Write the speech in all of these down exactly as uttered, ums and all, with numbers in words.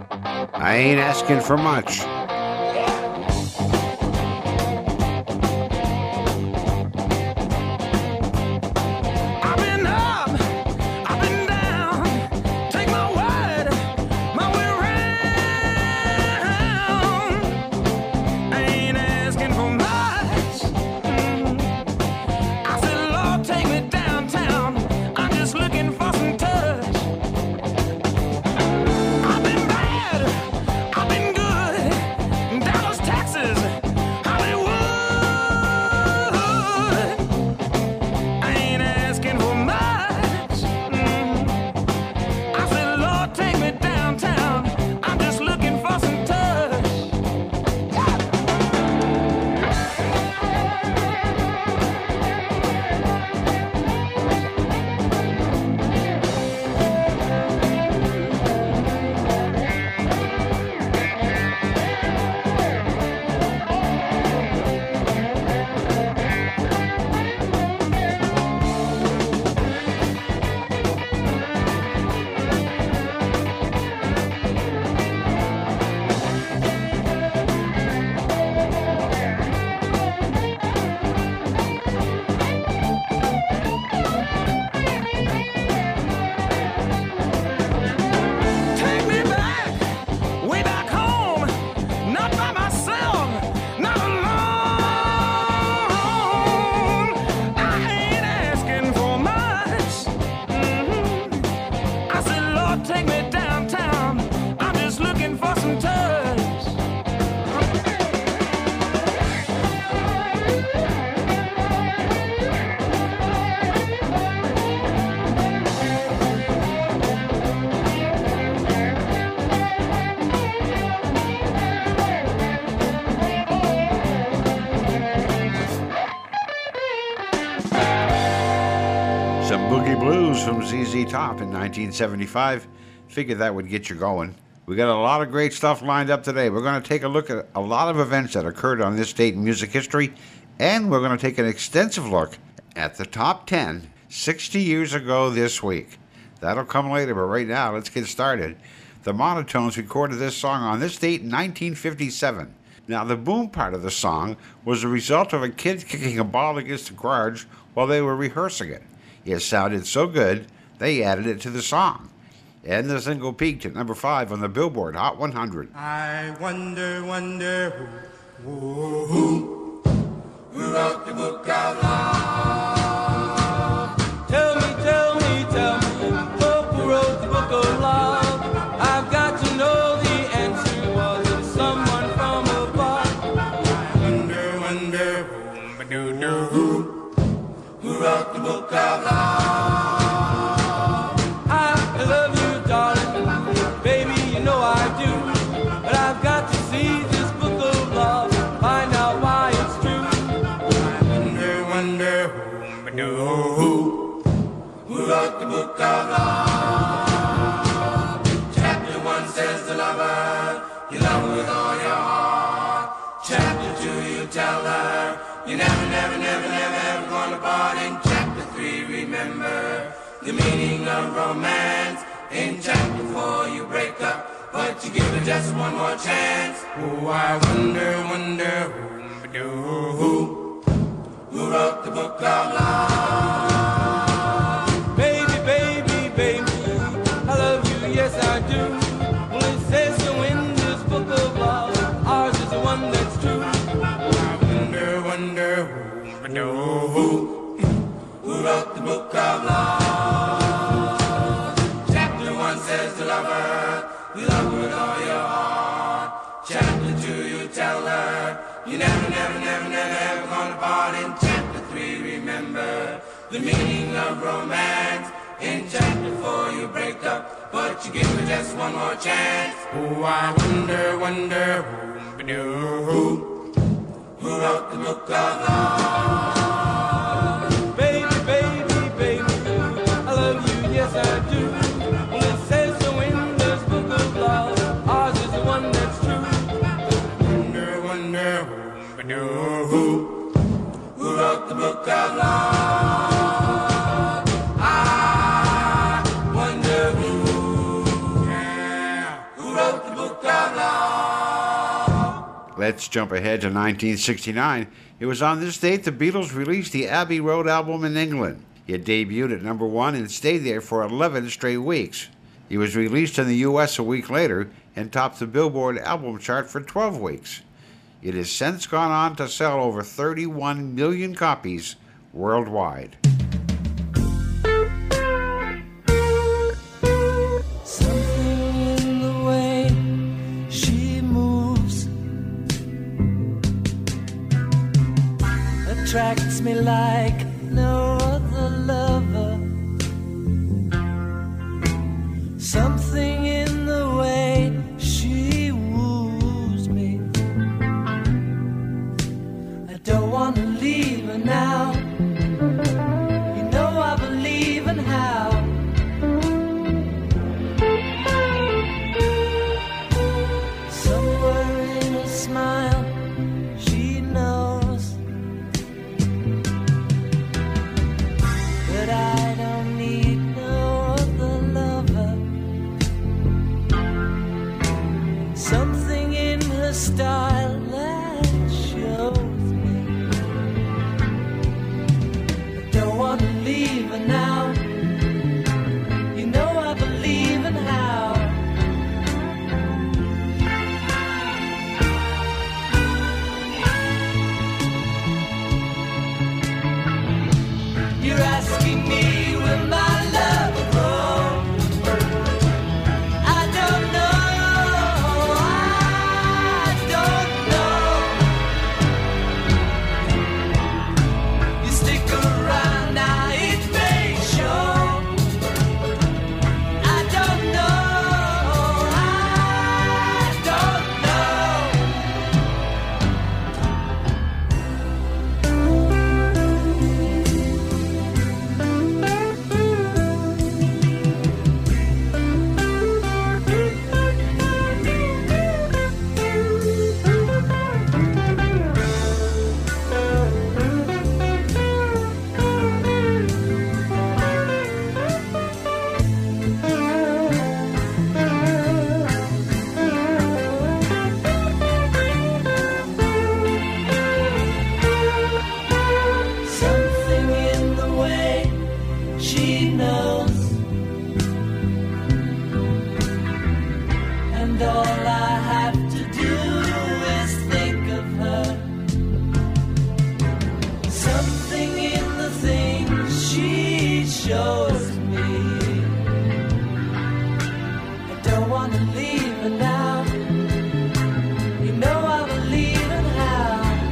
I ain't asking for much. From Z Z Top in nineteen seventy-five. Figured that would get you going. We got a lot of great stuff lined up today. We're going to take a look at a lot of events that occurred on this date in music history, and we're going to take an extensive look at the top ten sixty years ago this week. That'll come later, but right now, let's get started. The Monotones recorded this song on this date in nineteen fifty-seven. Now, the boom part of the song was the result of a kid kicking a ball against the garage while they were rehearsing it. It sounded so good, they added it to the song. And the single peaked at number five on the Billboard Hot one hundred. I wonder, wonder who, who, who, who wrote the book of love? Tell me, tell me, tell me, who wrote the book of love? I've got to know the answer. Was it someone from above? I wonder, wonder who, ba-doo-doo, who, who wrote the book of love? Wrote the book of love. Chapter one says the lover, you love her with all your heart. Chapter two, you tell her, you never, never, never, never, ever gonna part. In chapter three, remember the meaning of romance. In chapter four, you break up, but you give her just one more chance. Oh, I wonder, wonder who, who, who wrote the book of love? Yes, I do. Well, it says so in this book of love. Ours is the one that's true. I wonder, wonder who, who, who wrote the book of love? Chapter one says the lover, you love her with all your heart. Chapter two, you tell her, you never, never, never, never, ever gonna part. In chapter three, remember the meaning of romance. In chapter four, you break up, but you give her just one more chance. Oh, I wonder, wonder who, who, who wrote the book of love? Baby, baby, baby, I love you, yes I do. Well, it says so in this book of love. Ours is the one that's true. Wonder, wonder who, who, who wrote the book of love? I wonder who, yeah, who wrote the book love. Let's jump ahead to nineteen sixty-nine. It was on this date the Beatles released the Abbey Road album in England. It debuted at number one and stayed there for eleven straight weeks. It was released in the U S a week later and topped the Billboard album chart for twelve weeks. It has since gone on to sell over thirty-one million copies worldwide. Something in the way she moves attracts me like no other lover. Something in the way she woos me. I don't want to leave her now. You know I believe in how. Somewhere in a smile she knows that I don't need no other lover. Something in her style that shows me I don't want to leave her now. You know I believe in how. You're asking me will my love grow? I don't know, I don't know. You stick around now, it may show. I don't know, I don't something in the way she knows, and all I have to do is think of her. Something in the things she shows me. I don't want to leave her now. You know I believe in how.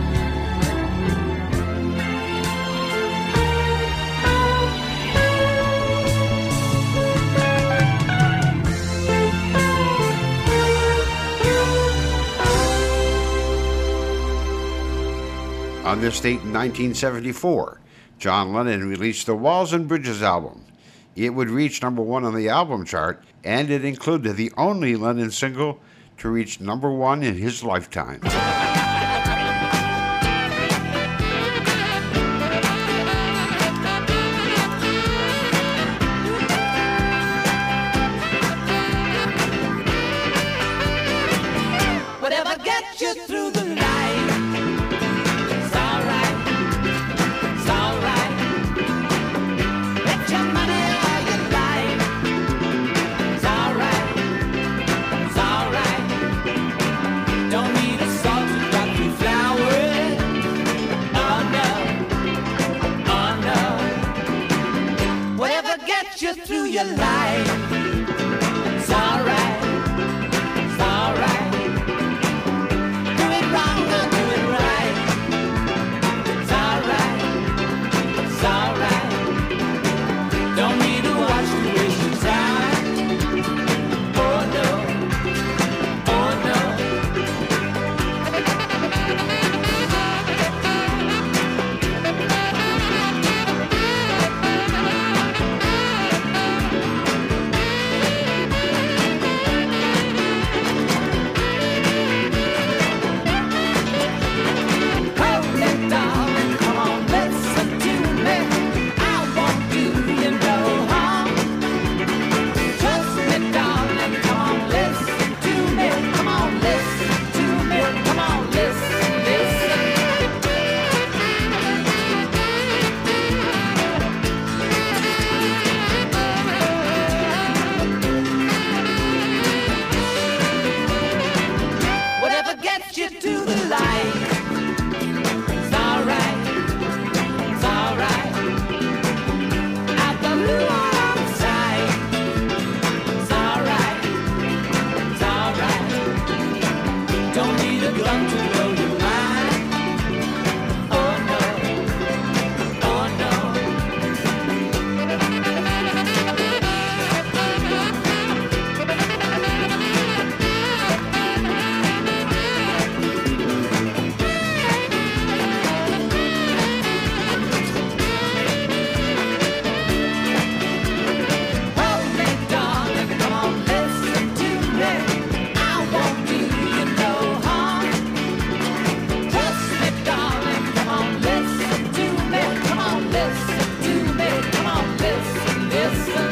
On this date in nineteen seventy-four, John Lennon released the Walls and Bridges album. It would reach number one on the album chart, and it included the only Lennon single to reach number one in his lifetime. Whatever gets you through the night. It's alright, it's alright. Get your money or your life. It's alright, it's alright. Don't need a salt to drop you flowers. Oh no, oh no. Whatever gets you through your life. It's alright, it's alright. Do it right. enough to blow your mind. Oh no, oh no. Hold me, darling, come on, listen to me. I won't do you no harm. Trust me, darling, come on, listen to me. Come on, listen to me. Come on, listen, listen.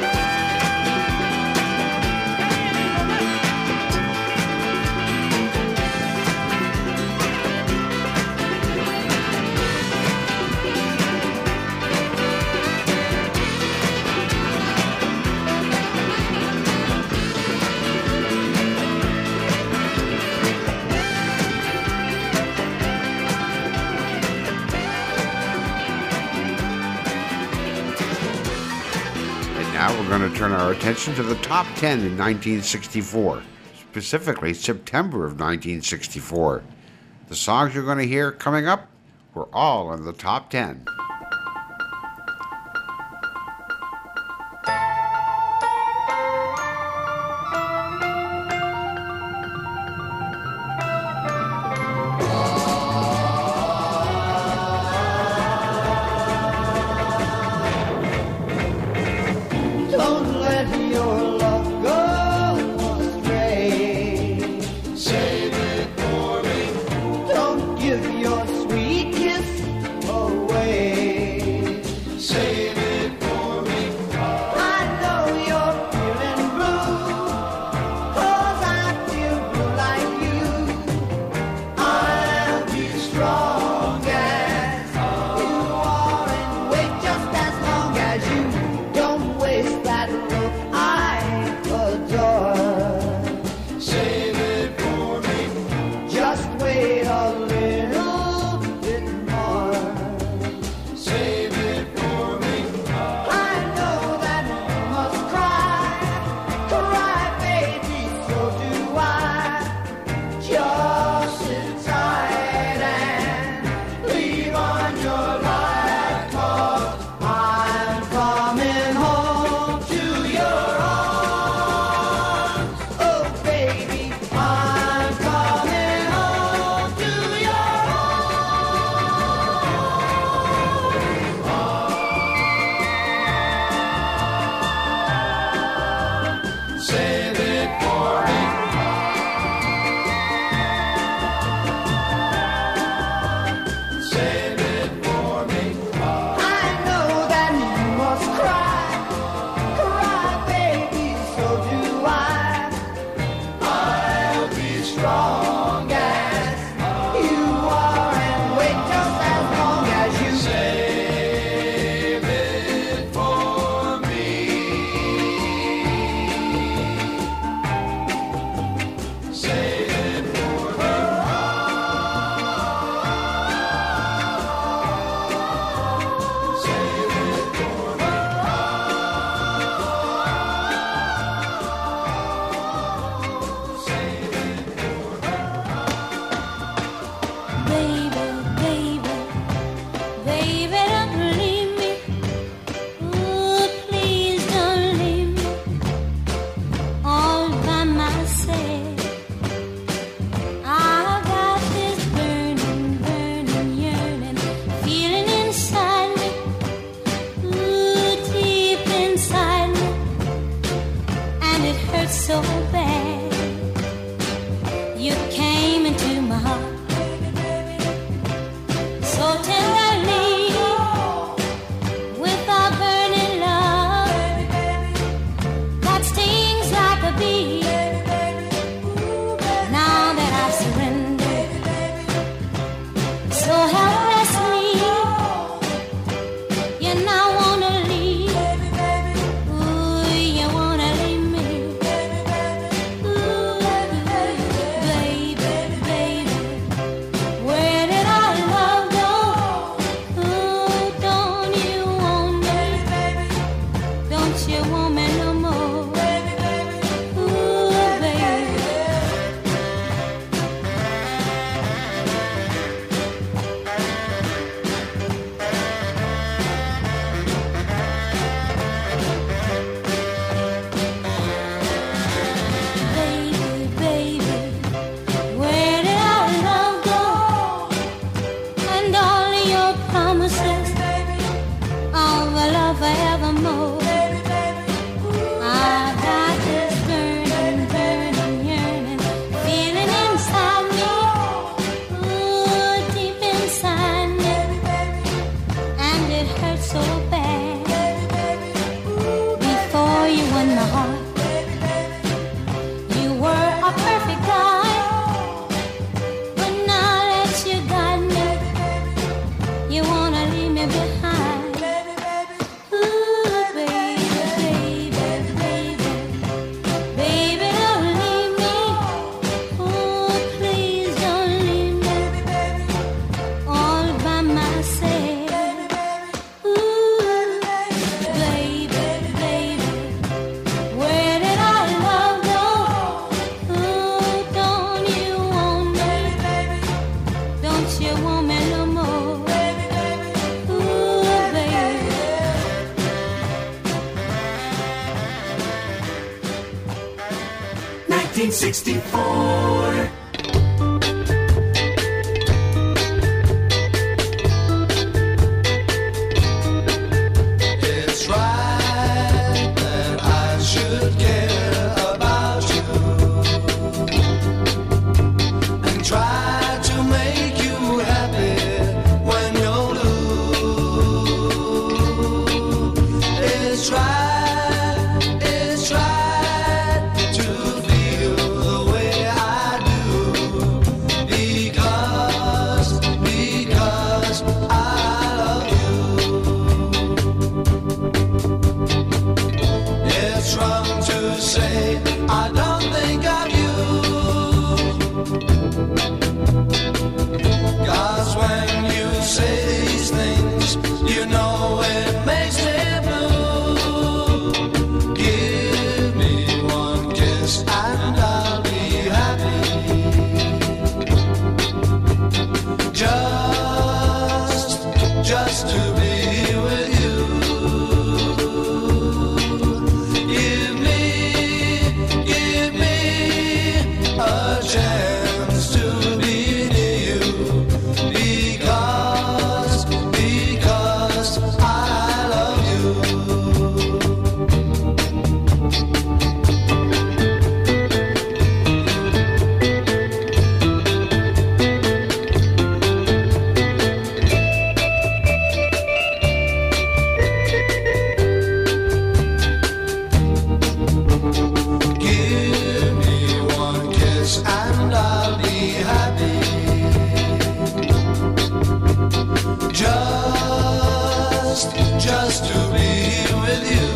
And now we're going to turn our attention to the top ten in nineteen sixty-four, specifically September of nineteen sixty-four. The songs you're going to hear coming up were all in the top ten. Don't let your love go astray. Save it for me. Don't give your sweet kiss away. nineteen sixty-four. It's right that I should care about you and try to make you happy when you're blue. It's right, it's right to feel the way I do because, because I love you. It's wrong to say I don't think of you, 'cause when you say these things, you know it makes me blue. Give me one kiss and I'll be happy. Just, just to be with you. Give me, give me a chance to be near you because, because I love you. Give me one kiss and I'll be happy. Just, just to be with you.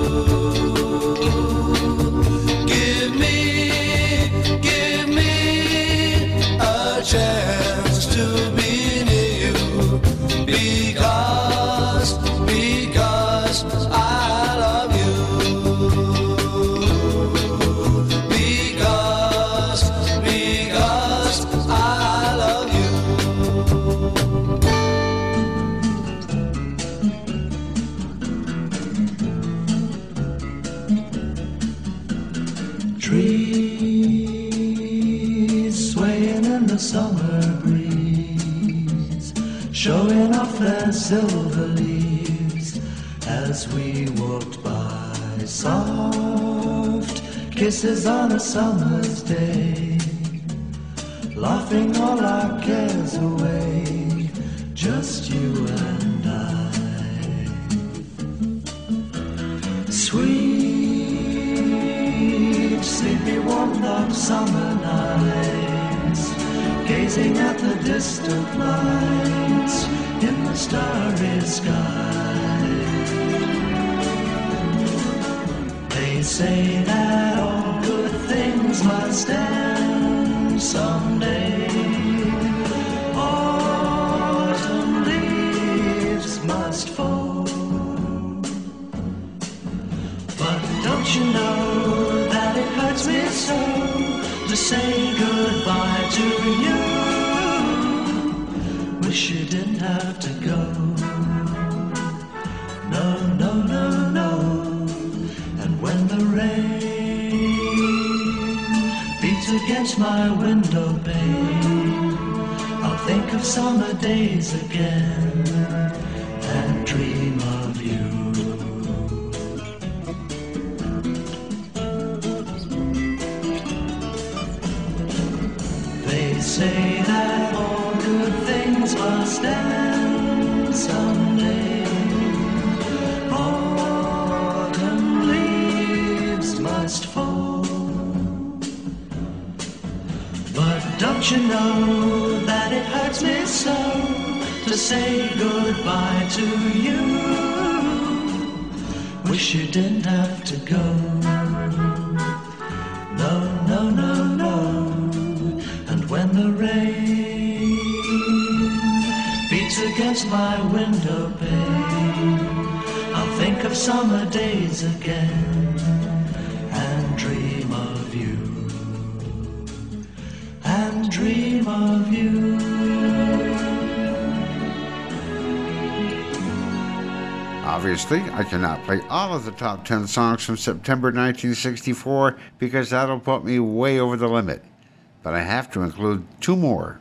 Give me, give me a chance to be near you because, because I love you. Because, because I love you. Trees swaying in the summer breeze, showing off their silver leaves as we walked by. Soft kisses on a summer's day, laughing all our cares away, just you and I. Sweet, sleepy warmth of summer nights, gazing at the distant lights in the starry sky. They say that all good things must end someday. Autumn leaves must fall. But don't you know that it hurts me so to say goodbye to you? Wish you didn't have to go. No, no, no, no. And when the rain beats against my window pane, I'll think of summer days again and dream of you. They say that all good things must end someday. Autumn leaves must fall. But don't you know that it hurts me so to say goodbye to you? Wish you didn't have to go. No, no, no, no. And when the rain beats against my window pane, I'll think of summer days again and dream of you. And dream of you. Obviously, I cannot play all of the top ten songs from September nineteen sixty-four because that'll put me way over the limit. But I have to include two more.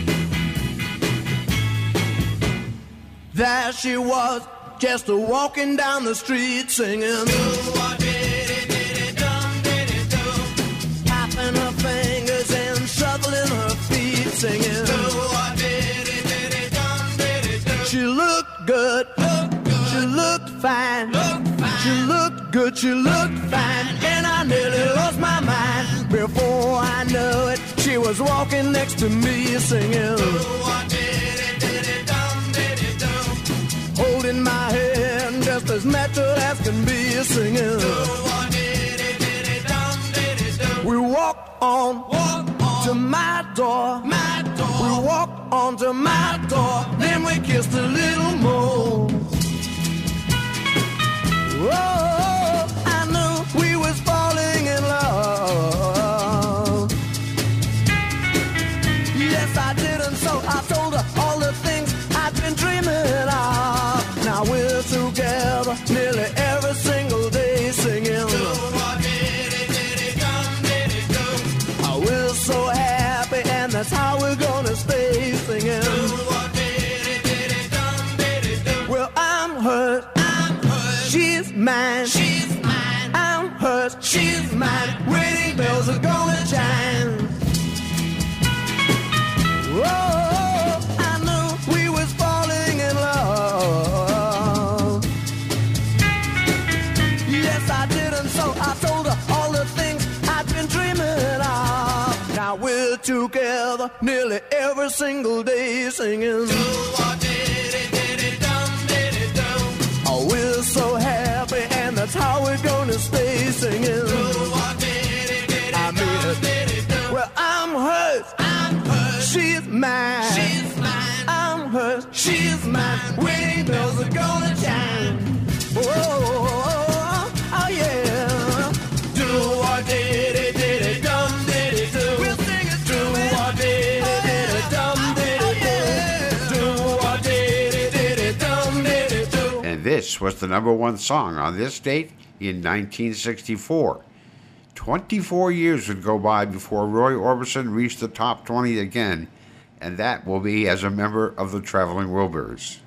There she was, just a walking down the street singing. Tapping her fingers and shuffling her feet singing. She looked good, she looked fine, she looked good, she looked fine, and I nearly lost my mind. Before I knew it, she was walking next to me singing. Holding my hand just as natural as can be singing. We walked on, walk on to my door. my door. We walked on to my door. Then we kissed a little more. Oh, I knew we was falling in love. Yes, I did, and so I told her all the things I've been dreaming of. Now we're together nearly every single day singing. Oh, we're so happy, and that's how we're gonna stay singing. Well, I'm hers, I'm hers. She's mine, she's mine. I'm hers, she's mine. Wedding bells are gonna chime. Whoa, I knew we was falling in love. Yes, I did, and so I told her all the things I've been dreaming of. Now we're together nearly every single day singing. Oh, we're so happy, and that's how we're gonna stay singing. I mean it. Well, I'm hers, I'm hers. She's mine, she's mine. I'm hers, she's mine. Wedding bells are gonna chime. Oh, oh yeah. Do or did it, did it, dum did it do. We'll sing it. Do or did it, did it, dum did it do. Do or did it, did it, dum did it do. And this was the number one song on this date in nineteen sixty-four. twenty-four years would go by before Roy Orbison reached the top twenty again, and that will be as a member of the Traveling Wilburys.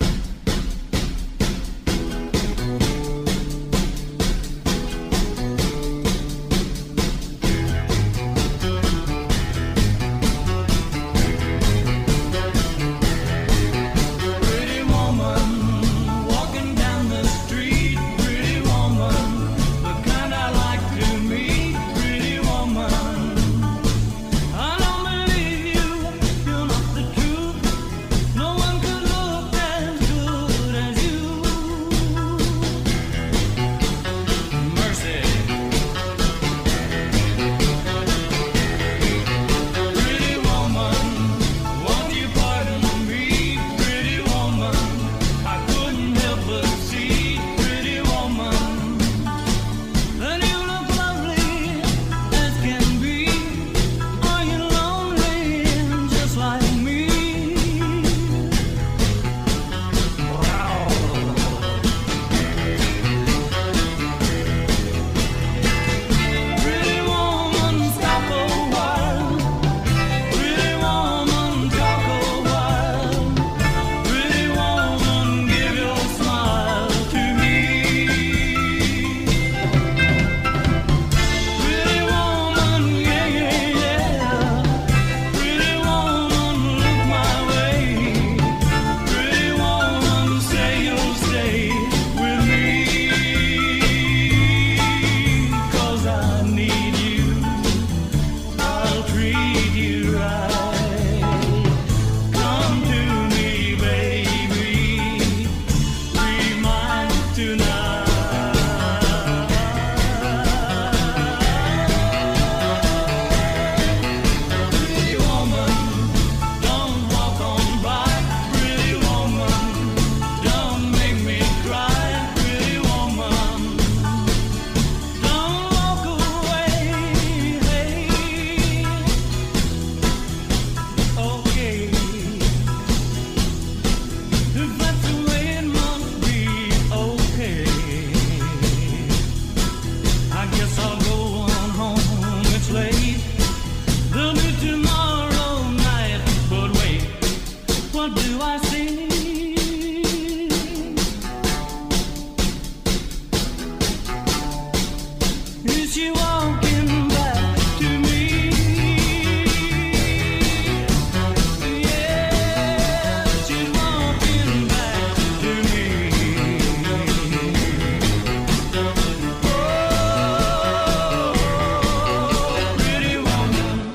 Pretty woman, walking down the street. Pretty woman, the kind I like to meet. Pretty woman, I don't believe you. You're not the truth. No one could look as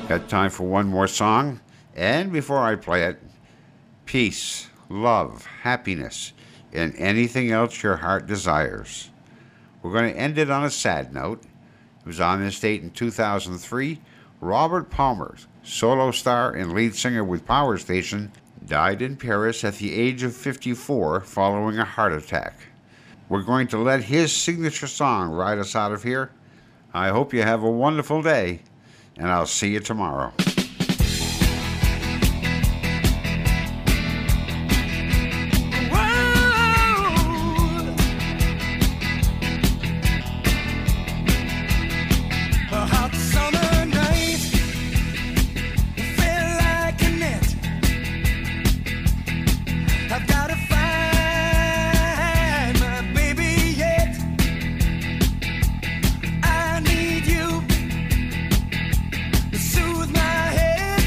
Got time for one more song. And before I play it, peace, love, happiness, and anything else your heart desires. We're going to end it on a sad note. It was on this date in two thousand three. Robert Palmer, solo star and lead singer with Power Station, died in Paris at the age of fifty-four following a heart attack. We're going to let his signature song ride us out of here. I hope you have a wonderful day, and I'll see you tomorrow. A hot summer night felt like a net. I've got to find my baby yet. I need you to soothe my head,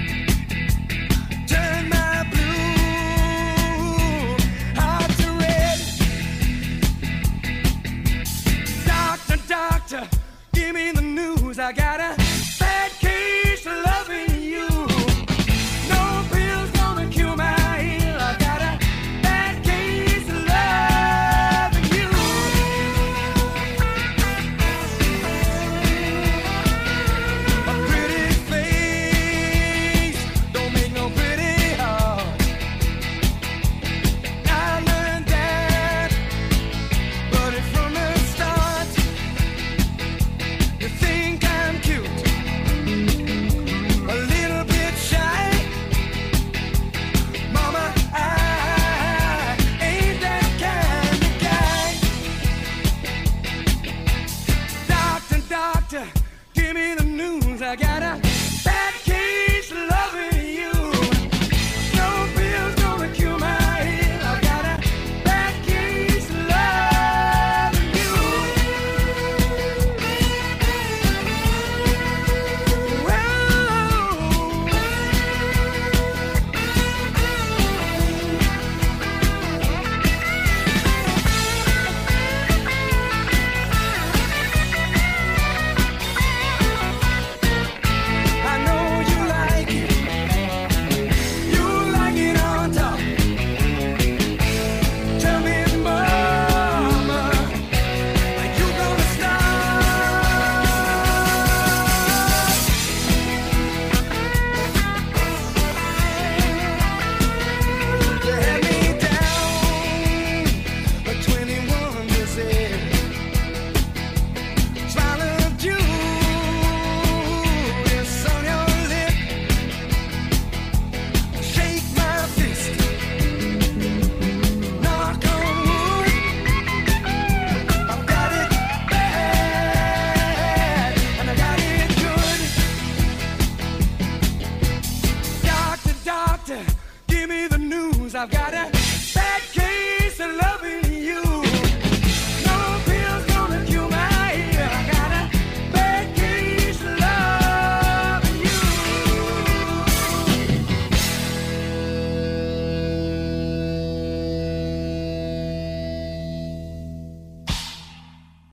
turn my blue heart to red. Doctor, doctor, give me the news. I got a bad case of loving you. No pill's gonna cure my ill. I got a bad case of loving you. A pretty face don't make no pretty heart. I learned that, but it's from the start. You think I'm cute, a little bit shy. Mama, I ain't that kind of guy. Doctor, doctor, give me the news. I got a bad case of loving you. No pill's gonna cure my ill. I got a bad case of loving you. I know you like it. You like it on top. Tell me, mama, are you gonna stop? You had me down, a twenty-one percent. Smile of Judas on your lip. Shake my fist. Knock on wood. I've got it bad, and I got it good. Doctor, doctor, give me the news. I've got a